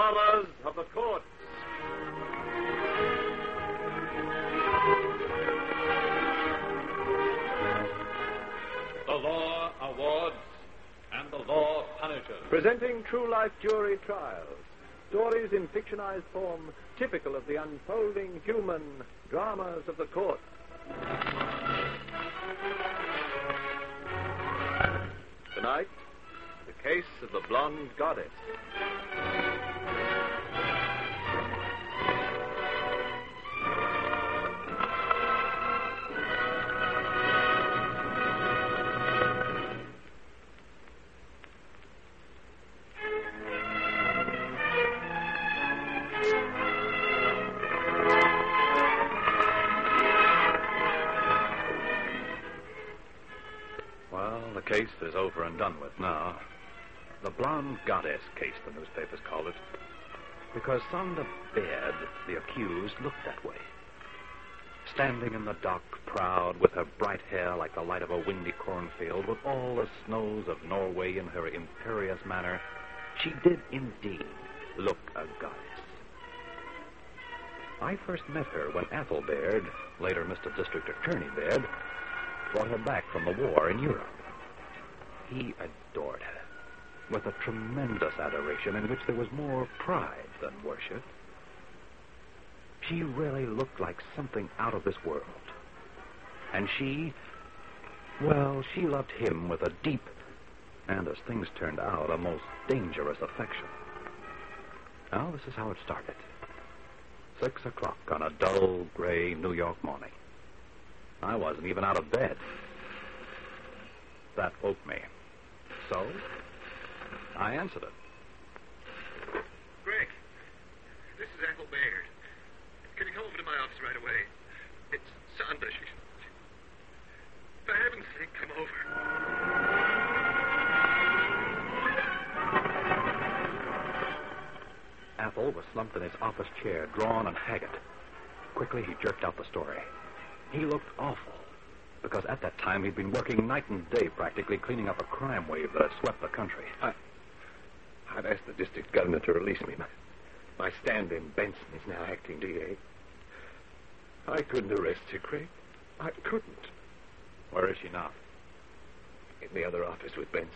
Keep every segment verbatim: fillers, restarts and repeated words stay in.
horrors of the court. The law awards and the law punishes. Presenting true-life jury trials. Stories in fictionized form, typical of the unfolding human dramas of the court. Tonight, the case of the blonde goddess. The case is over and done with now. The blonde goddess case, the newspapers called it. Because on the bed, the accused looked that way. Standing in the dock, proud, with her bright hair like the light of a windy cornfield, with all the snows of Norway in her imperious manner, she did indeed look a goddess. I first met her when Athol Baird, later Mister District Attorney Baird, brought her back from the war in Europe. He adored her with a tremendous adoration in which there was more pride than worship. She really looked like something out of this world. And she, well, she loved him with a deep and, as things turned out, a most dangerous affection. Now, this is how it started. Six o'clock on a dull, gray New York morning. I wasn't even out of bed. That woke me. So, I answered it. Greg, this is Athol Baird. Can you come over to my office right away? It's Sandra. She, she, for heaven's sake, come over. Athol was slumped in his office chair, drawn and haggard. Quickly, he jerked out the story. He looked awful. Because at that time he'd been working night and day practically cleaning up a crime wave that had swept the country. I, I've asked the district governor to release me. My, my stand-in, Benson, is now acting D A. I couldn't arrest her, Craig. I couldn't. Where is she now? In the other office with Benson.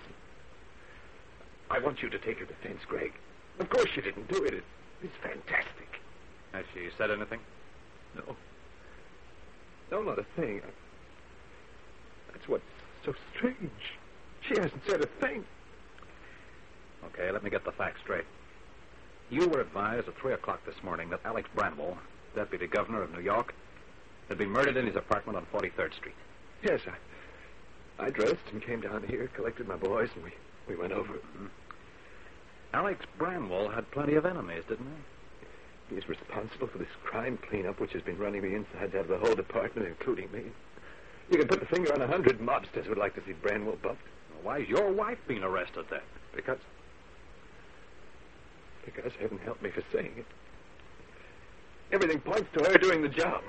I want you to take her defense, Greg. Of course she didn't do it. it it's fantastic. Has she said anything? No. No, not a thing. I, That's what's so strange. She hasn't said a thing. Okay, let me get the facts straight. You were advised at three o'clock this morning that Alex Branwell, Deputy Governor of New York, had been murdered in his apartment on forty-third Street. Yes, I I dressed and came down here, collected my boys, and we, we went over. Mm-hmm. Alex Branwell had plenty of enemies, didn't he? He's responsible for this crime cleanup which has been running the insides out of the whole department, including me. You can put the finger on a hundred mobsters who'd like to see Branwell buffed. Well, why's your wife being arrested then? Because... Because heaven help me for saying it. Everything points to her doing the job.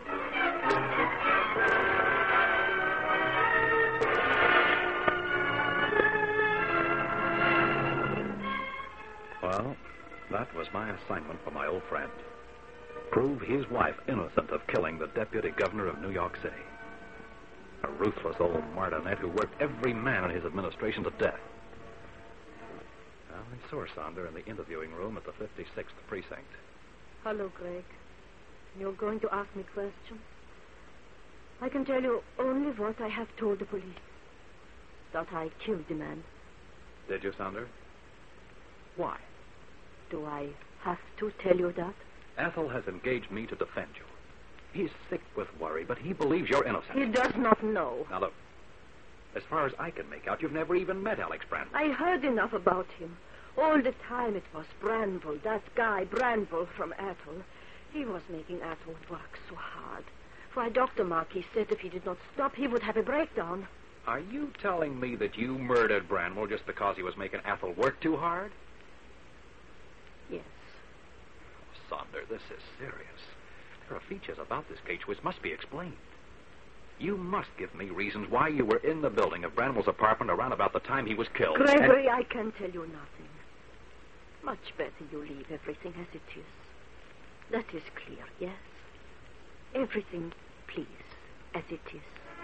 Well, that was my assignment for my old friend. Prove his wife innocent of killing the Deputy Governor of New York City. A ruthless old martinet who worked every man in his administration to death. Well, I saw Sonder in the interviewing room at the fifty-sixth Precinct. Hello, Greg. You're going to ask me questions? I can tell you only what I have told the police. That I killed the man. Did you, Sonder? Why? Do I have to tell you that? Athol has engaged me to defend you. He's sick with worry, but he believes you're innocent. He does not know. Now, look. As far as I can make out, you've never even met Alex Branwell. I heard enough about him. All the time it was Branwell, that guy, Branwell from Athol. He was making Athol work so hard. Why, Doctor Marquis said if he did not stop, he would have a breakdown. Are you telling me that you murdered Branwell just because he was making Athol work too hard? Yes. Oh, Sonder, this is serious. There are features about this case which must be explained. You must give me reasons why you were in the building of Branwell's apartment around about the time he was killed. Gregory, and... I can tell you nothing. Much better you leave everything as it is. That is clear, yes? Everything, please, as it is.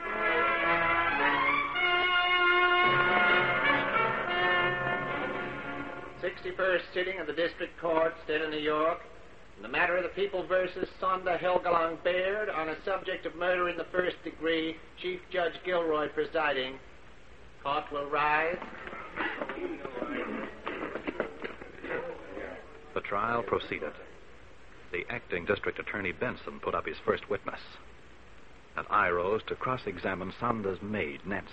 sixty-first sitting of the District Court, State of New York, in the matter of the People versus Sonda Helgelong Baird on a subject of murder in the first degree, Chief Judge Gilroy presiding. Court will rise. The trial proceeded. The acting District Attorney Benson put up his first witness, and I rose to cross-examine Sonda's maid, Nancy.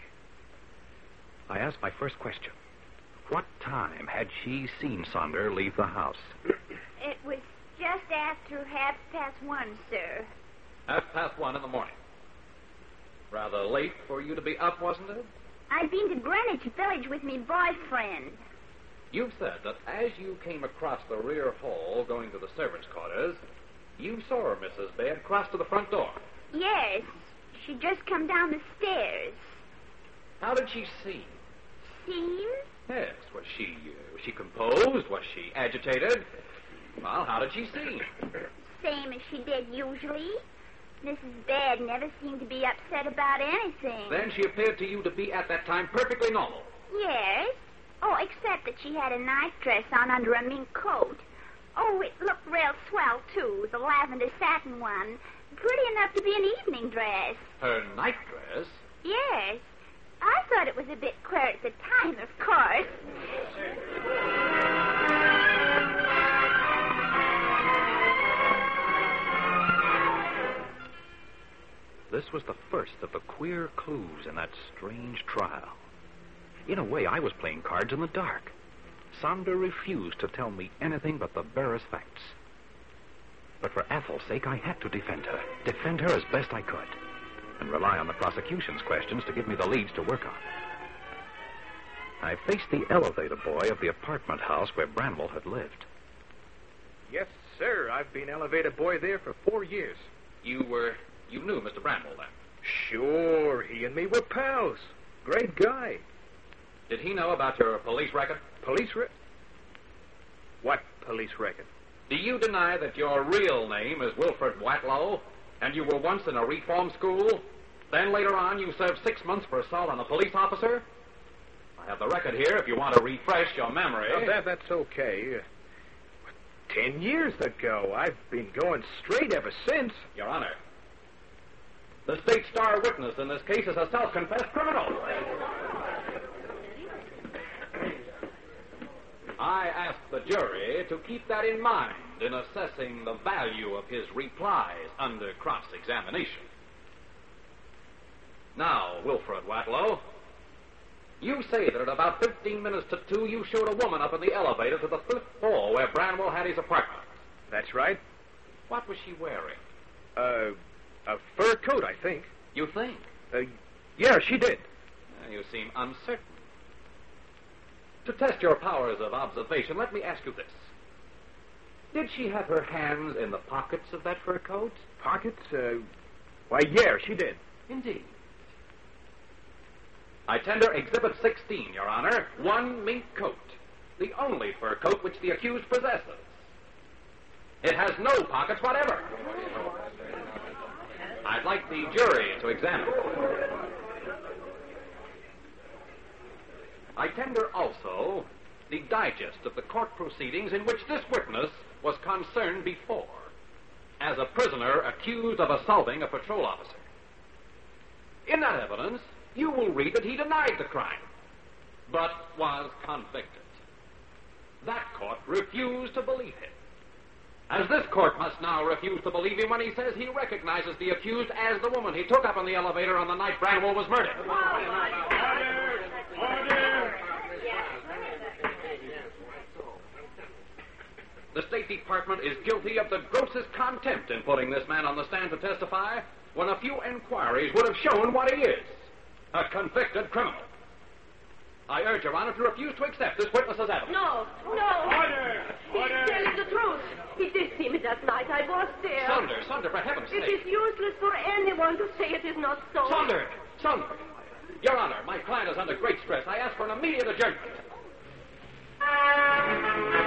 I asked my first question. What time had she seen Sonder leave the house? It was just after half past one, sir. Half past one in the morning. Rather late for you to be up, wasn't it? I'd been to Greenwich Village with me boyfriend. You've said that as you came across the rear hall going to the servants' quarters, you saw her, Missus Baird, cross to the front door. Yes, she just come down the stairs. How did she seem? Seem? Yes, was she, uh, was she composed? Was she agitated? Well, how did she seem? Same as she did usually. Missus Baird never seemed to be upset about anything. Then she appeared to you to be at that time perfectly normal. Yes. Oh, except that she had a night dress on under a mink coat. Oh, it looked real swell, too, the lavender satin one. Pretty enough to be an evening dress. Her night dress? Yes. I thought it was a bit queer at the time, of course. This was the first of the queer clues in that strange trial. In a way, I was playing cards in the dark. Sonder refused to tell me anything but the barest facts. But for Ethel's sake, I had to defend her. Defend her as best I could. And rely on the prosecution's questions to give me the leads to work on. I faced the elevator boy of the apartment house where Bramwell had lived. Yes, sir. I've been elevator boy there for four years. You were, you knew Mister Bramwell then? Sure. He and me were pals. Great guy. Did he know about your police record? Police record? What police record? Do you deny that your real name is Wilfred Watlow, and you were once in a reform school? Then later on you served six months for assault on a police officer? I have the record here if you want to refresh your memory. Well, that, that's okay. Uh, ten years ago. I've been going straight ever since. Your Honor, the state's star witness in this case is a self-confessed criminal. I ask the jury to keep that in mind in assessing the value of his replies under cross-examination. Now, Wilfred Watlow, you say that at about fifteen minutes to two, you showed a woman up in the elevator to the fifth floor where Bramwell had his apartment. That's right. What was she wearing? Uh, a fur coat, I think. You think? Uh, yeah, she did. Uh, you seem uncertain. To test your powers of observation, let me ask you this. Did she have her hands in the pockets of that fur coat? Pockets? Uh, why, yeah, she did. Indeed. I tender Exhibit sixteen, Your Honor. One mink coat. The only fur coat which the accused possesses. It has no pockets whatever. I'd like the jury to examine it. I tender also the digest of the court proceedings in which this witness was concerned before as a prisoner accused of assaulting a patrol officer. In that evidence, you will read that he denied the crime, but was convicted. That court refused to believe him. As this court must now refuse to believe him when he says he recognizes the accused as the woman he took up in the elevator on the night Bramwell was murdered. Order! Order! The State Department is guilty of the grossest contempt in putting this man on the stand to testify when a few inquiries would have shown what he is, a convicted criminal. I urge Your Honor to refuse to accept this witness as evidence. No, no. Order! Order! He's telling the truth. He did see me that night. I was there. Sonder, Sonder, for heaven's It sake. is useless for anyone to say it is not so. Sonder! Sonder! Your Honor, my client is under great stress. I ask for an immediate adjournment.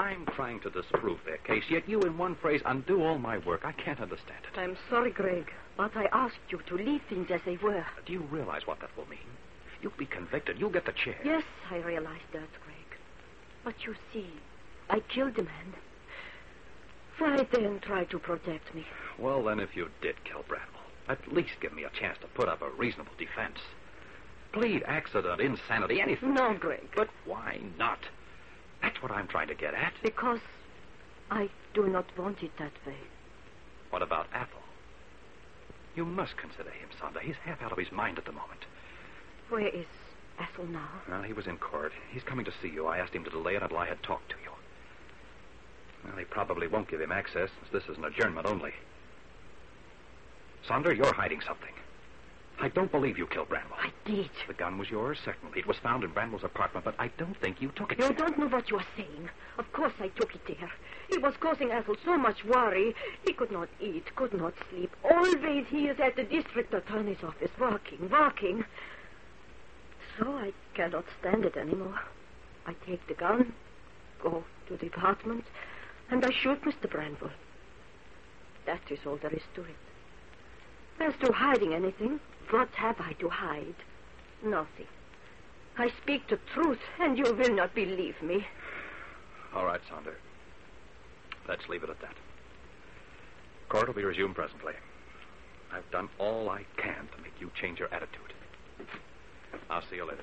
I'm trying to disprove their case, yet you in one phrase undo all my work. I can't understand it. I'm sorry, Greg, but I asked you to leave things as they were. Do you realize what that will mean? You'll be convicted. You'll get the chair. Yes, I realize that, Greg. But you see, I killed the man. Why then try to protect me? Well, then, if you did kill Bradwell, at least give me a chance to put up a reasonable defense. Plead accident, insanity, anything. No, Greg. But why not? That's what I'm trying to get at. Because I do not want it that way. What about Athol? You must consider him, Sonda. He's half out of his mind at the moment. Where is Athol now? Well, he was in court. He's coming to see you. I asked him to delay it until I had talked to you. Well, he probably won't give him access, since this is an adjournment only. Sonder, you're hiding something. I don't believe you killed Bramwell. I did. The gun was yours, certainly. It was found in Bramwell's apartment, but I don't think you took it. You there. don't know what you are saying. Of course I took it there. It was causing Athol so much worry. He could not eat, could not sleep. Always he is at the district attorney's office, working, working. So I cannot stand it anymore. I take the gun, go to the apartment, and I shoot Mister Bramwell. That is all there is to it. As to hiding anything, what have I to hide? Nothing. I speak the truth, and you will not believe me. All right, Sonder. Let's leave it at that. Court will be resumed presently. I've done all I can to make you change your attitude. I'll see you later.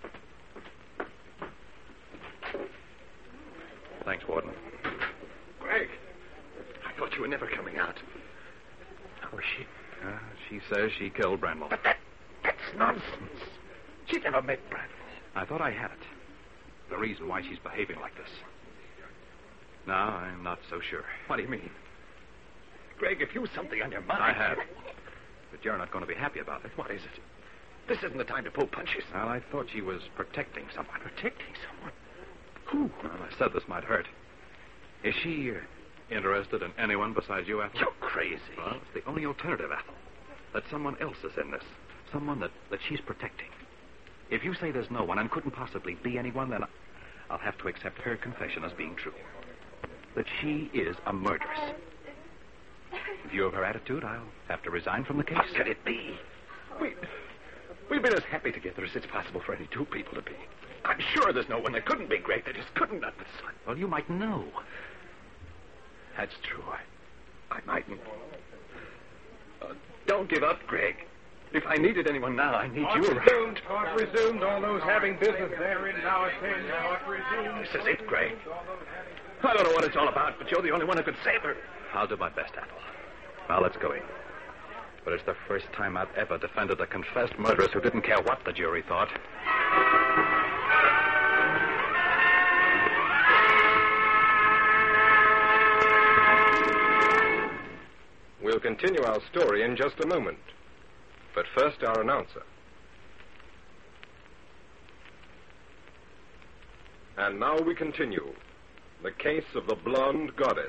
Thanks, Warden. Greg, I thought you were never coming out. How is she? Uh, she says she killed Bramwell. But that, that's nonsense. She never met Bramwell. I thought I had it. The reason why she's behaving like this. Now, I'm not so sure. What do you mean? Greg, if you've something on your mind... I have. But you're not going to be happy about it. What is it? This isn't the time to pull punches. Well, I thought she was protecting someone. Protecting someone? Who? Well, I said this might hurt. Is she uh, interested in anyone besides you, Athol? You're crazy. Well, it's the only alternative, Athol. That someone else is in this. Someone that, that she's protecting. If you say there's no one and couldn't possibly be anyone, then I'll have to accept her confession as being true. That she is a murderess. In view of her attitude, I'll have to resign from the case. How could it be? We, we've been as happy together as it's possible for any two people to be. I'm sure there's no one that couldn't be Greg. There just couldn't not the son. Well, you might know. That's true. I, I mightn't. Uh, don't give up, Greg. If I needed anyone now, I need Court you resumed. around. Court resumed. All those having business therein now attend. Court resumed. This is it, Greg. I don't know what it's all about, but you're the only one who could save her. I'll do my best, Athol. Now, let's go in. But it's the first time I've ever defended a confessed murderess who didn't care what the jury thought. We'll continue our story in just a moment. But first, our announcer. And now we continue. The case of the Blonde Goddess.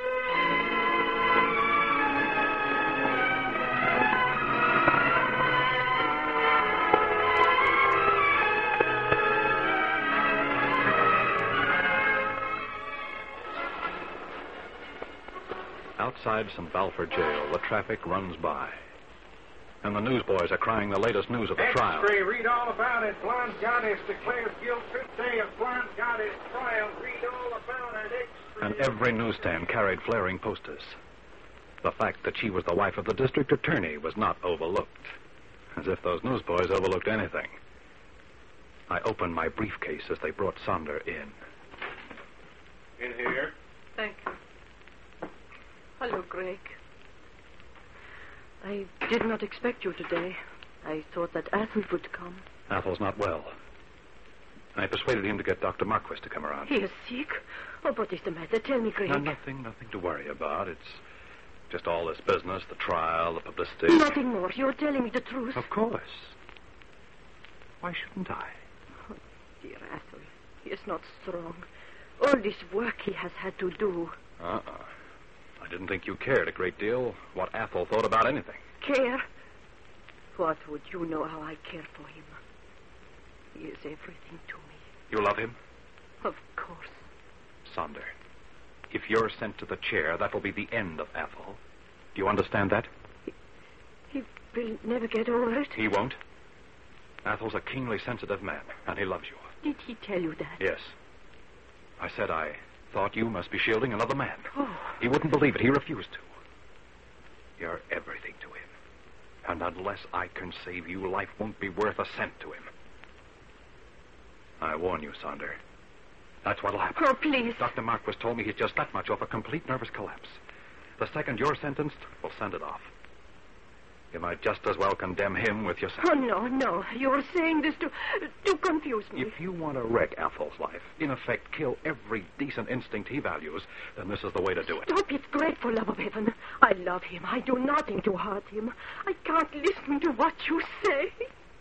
Outside Saint Balfour Jail, the traffic runs by. And the newsboys are crying the latest news of the trial. X-ray, read all about it. Blonde Goddess declares guilt fifth day of Blonde Goddess trial. Read all about it. X-ray. And every newsstand carried flaring posters. The fact that she was the wife of the district attorney was not overlooked. As if those newsboys overlooked anything. I opened my briefcase as they brought Sonder in. In here. Thank you. Hello, Greg. I did not expect you today. I thought that Athol would come. Athol's not well. I persuaded him to get Doctor Marquis to come around. He is sick? Oh, what is the matter? Tell me, Greg. No, nothing, nothing to worry about. It's just all this business, the trial, the publicity. Nothing more. You're telling me the truth. Of course. Why shouldn't I? Oh, dear Athol. He is not strong. All this work he has had to do. Uh-uh. I didn't think you cared a great deal what Athol thought about anything. Care? What would you know how I care for him? He is everything to me. You love him? Of course. Sonder. If you're sent to the chair, that will be the end of Athol. Do you understand that? He will never get over it. He won't. Athol's a keenly sensitive man, and he loves you. Did he tell you that? Yes. I said I thought you must be shielding another man. Oh. He wouldn't believe it. He refused to. You're everything to him. And unless I can save you, life won't be worth a cent to him. I warn you, Sonder. That's what'll happen. Oh, please. Doctor Marquis told me he's just that much off a complete nervous collapse. The second you're sentenced, we'll send it off. You might just as well condemn him with yourself. Oh, no, no. You're saying this to to confuse me. If you want to wreck Athol's life, in effect kill every decent instinct he values, then this is the way to do it. Stop it, great for love of heaven. I love him. I do nothing to hurt him. I can't listen to what you say.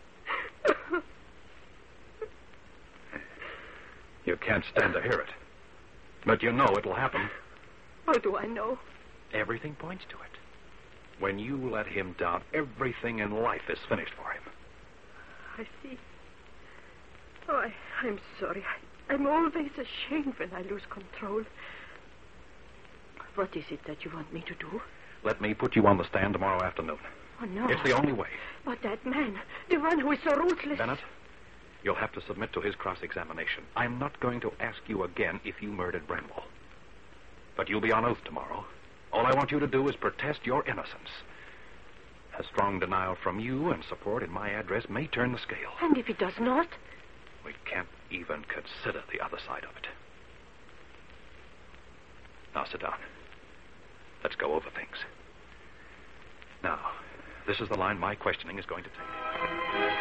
You can't stand to hear it. But you know it'll happen. How do I know? Everything points to it. When you let him down, everything in life is finished for him. I see. Oh, I, I'm sorry. I, I'm always ashamed when I lose control. What is it that you want me to do? Let me put you on the stand tomorrow afternoon. Oh, no. It's the only way. But that man, the one who is so ruthless... Bennett, you'll have to submit to his cross-examination. I'm not going to ask you again if you murdered Brenwell. But you'll be on oath tomorrow. All I want you to do is protest your innocence. A strong denial from you and support in my address may turn the scale. And if it does not? We can't even consider the other side of it. Now sit down. Let's go over things. Now, this is the line my questioning is going to take.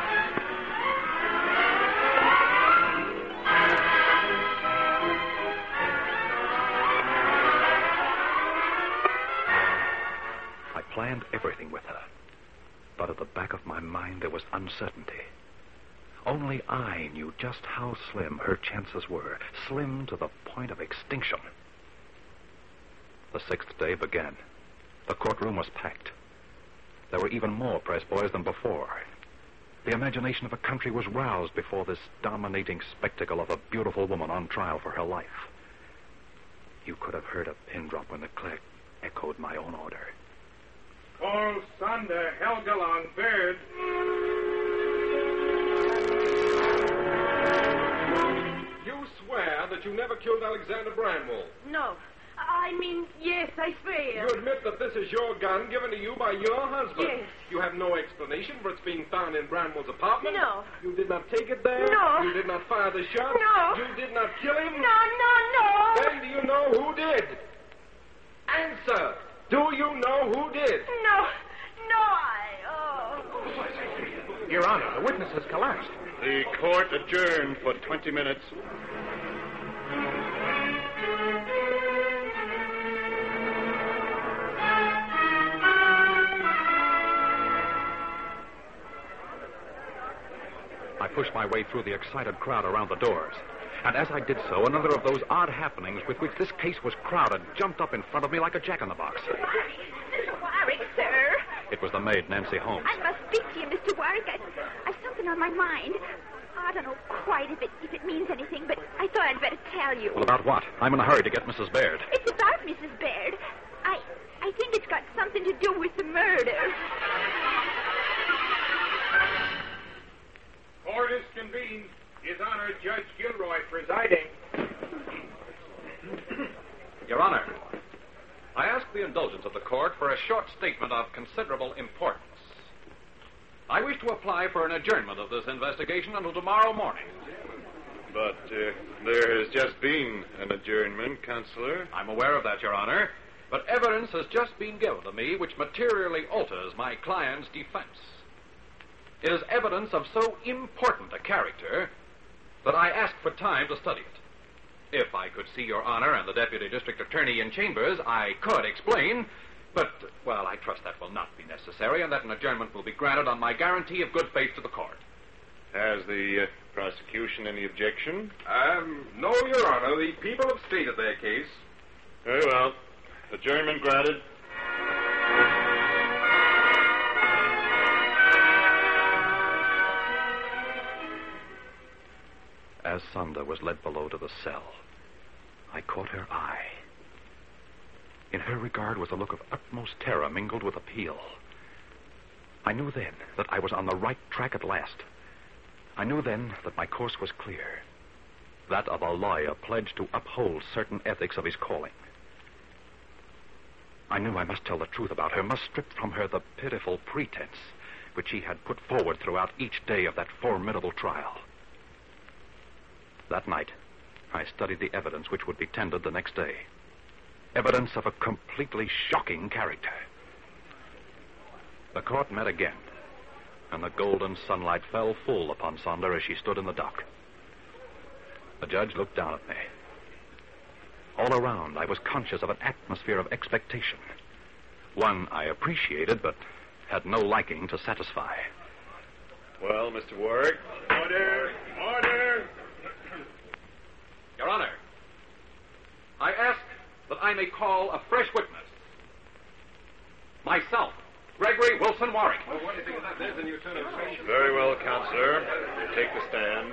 I planned everything with her. But at the back of my mind, there was uncertainty. Only I knew just how slim her chances were. Slim to the point of extinction. The sixth day began. The courtroom was packed. There were even more press boys than before. The imagination of a country was roused before this dominating spectacle of a beautiful woman on trial for her life. You could have heard a pin drop when the clerk echoed my own order. Call Sonder Helgelong Baird. You swear that you never killed Alexander Bramwell. No. I mean, yes, I swear. You admit that this is your gun given to you by your husband. Yes. You have no explanation for its being found in Bramwell's apartment. No. You did not take it there. No. You did not fire the shot. No. You did not kill him. No, no, no. Then do you know who did? Answer. Do you know who did? No. No, I... Oh. Your Honor, the witness has collapsed. The court adjourned for twenty minutes. I pushed my way through the excited crowd around the doors. And as I did so, another of those odd happenings with which this case was crowded jumped up in front of me like a jack-in-the-box. Mister Warwick, sir. It was the maid, Nancy Holmes. I must speak to you, Mister Warwick. I, I've something on my mind. I don't know quite if it if it means anything, but I thought I'd better tell you. Well, about what? I'm in a hurry to get Missus Baird. It's about Missus Baird. I I think it's got something to do with the murder. Court is convened. His Honor, Judge Gilroy presiding. Your Honor, I ask the indulgence of the court for a short statement of considerable importance. I wish to apply for an adjournment of this investigation until tomorrow morning. But uh, there has just been an adjournment, Counselor. I'm aware of that, Your Honor, but evidence has just been given to me which materially alters my client's defense. It is evidence of so important a character that I ask for time to study it. If I could see Your Honor and the Deputy District Attorney in chambers, I could explain, but, well, I trust that will not be necessary and that an adjournment will be granted on my guarantee of good faith to the court. Has the uh, prosecution any objection? Um, no, Your Honor. The people have stated their case. Very well. Adjournment granted. As Sonder was led below to the cell, I caught her eye. In her regard was a look of utmost terror mingled with appeal. I knew then that I was on the right track at last. I knew then that my course was clear, that of a lawyer pledged to uphold certain ethics of his calling. I knew I must tell the truth about her, must strip from her the pitiful pretense which she had put forward throughout each day of that formidable trial. That night, I studied the evidence which would be tendered the next day. Evidence of a completely shocking character. The court met again, and the golden sunlight fell full upon Sonder as she stood in the dock. The judge looked down at me. All around, I was conscious of an atmosphere of expectation. One I appreciated, but had no liking to satisfy. Well, Mister Warwick. Order! Order! Your Honor, I ask that I may call a fresh witness. Myself, Gregory Wilson Warwick. Well, what do you think of that? There's a new turn of phrase. Very well, Counselor. Take the stand.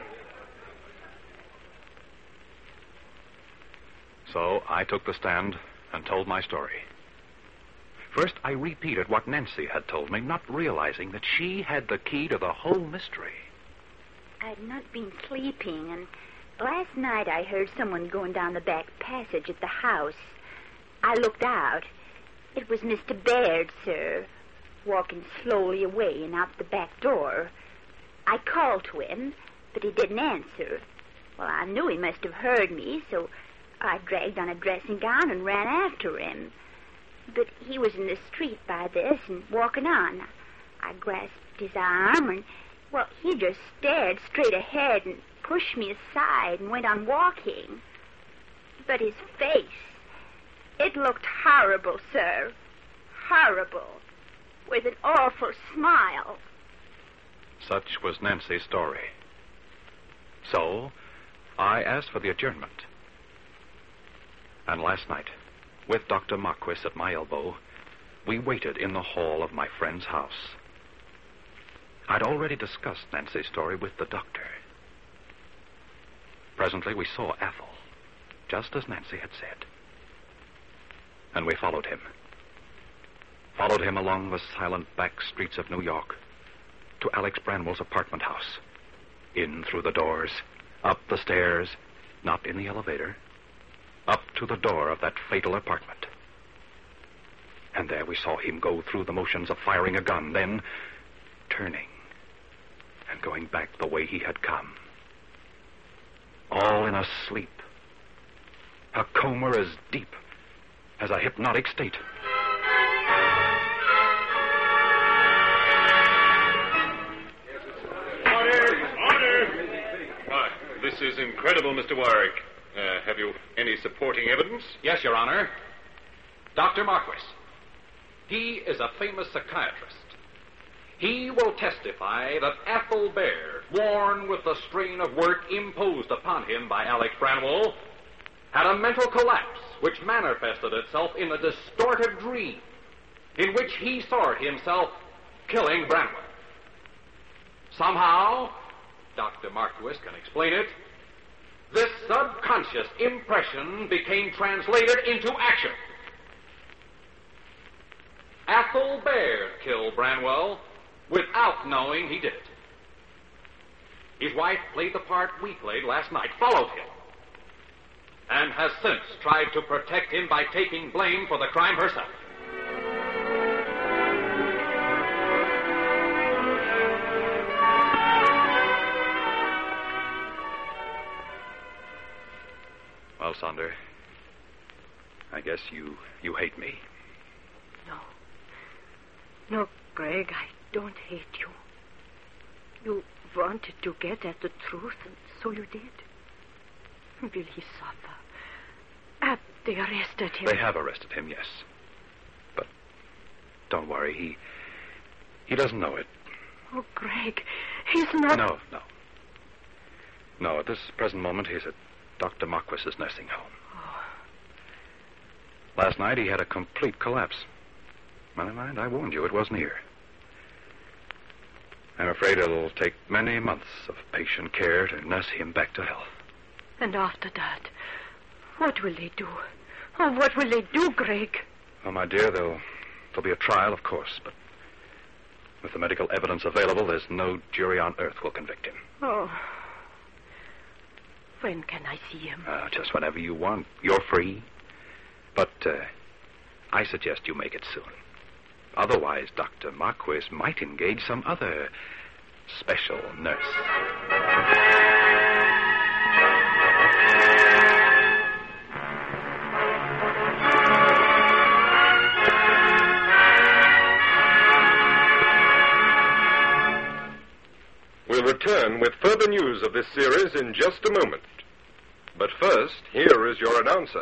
So I took the stand and told my story. First, I repeated what Nancy had told me, not realizing that she had the key to the whole mystery. I'd not been sleeping, and last night I heard someone going down the back passage at the house. I looked out. It was Mister Baird, sir, walking slowly away and out the back door. I called to him, but he didn't answer. Well, I knew he must have heard me, so I dragged on a dressing gown and ran after him. But he was in the street by this and walking on. I grasped his arm and, well, he just stared straight ahead and pushed me aside and went on walking. But his face, it looked horrible, sir. Horrible. With an awful smile. Such was Nancy's story. So, I asked for the adjournment. And last night, with Doctor Marquis at my elbow, we waited in the hall of my friend's house. I'd already discussed Nancy's story with the doctor. Presently, we saw Athol, just as Nancy had said. And we followed him. Followed him along the silent back streets of New York to Alex Branwell's apartment house. In through the doors, up the stairs, not in the elevator, up to the door of that fatal apartment. And there we saw him go through the motions of firing a gun, then turning and going back the way he had come. All in a sleep. A coma as deep as a hypnotic state. Order! Order! Why, this is incredible, Mister Warwick. Uh, have you any supporting evidence? Yes, Your Honor. Doctor Marquis. He is a famous psychiatrist. He will testify that Athol Baird, worn with the strain of work imposed upon him by Alex Branwell, had a mental collapse which manifested itself in a distorted dream in which he saw himself killing Branwell. Somehow, Doctor Marquis can explain it, this subconscious impression became translated into action. Athol Baird killed Branwell without knowing he did it. His wife played the part we played last night, followed him, and has since tried to protect him by taking blame for the crime herself. Well, Sonder, I guess you, you hate me. No. No, Greg, I don't hate you. You wanted to get at the truth, and so you did. Will he suffer? Have they arrested him? They have arrested him, yes. But don't worry, he... he doesn't know it. Oh, Greg, he's not... No, no. No, at this present moment, he's at Doctor Marquis's nursing home. Oh. Last night, he had a complete collapse. My mind, I warned you, it wasn't here. I'm afraid it'll take many months of patient care to nurse him back to health. And after that, what will they do? Oh, what will they do, Greg? Oh, my dear, there'll, there'll be a trial, of course, but with the medical evidence available, there's no jury on earth will convict him. Oh. When can I see him? Uh, just whenever you want. You're free. But uh, I suggest you make it soon. Otherwise, Doctor Marquis might engage some other special nurse. We'll return with further news of this series in just a moment. But first, here is your announcer.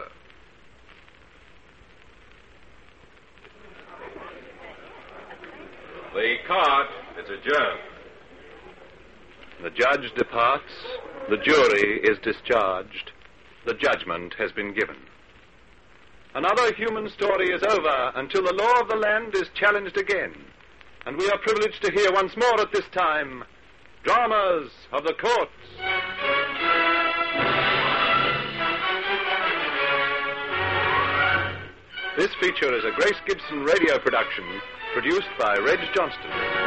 The court is adjourned. The judge departs. The jury is discharged. The judgment has been given. Another human story is over until the law of the land is challenged again. And we are privileged to hear once more at this time dramas of the courts. This feature is a Grace Gibson radio production produced by Reg Johnston.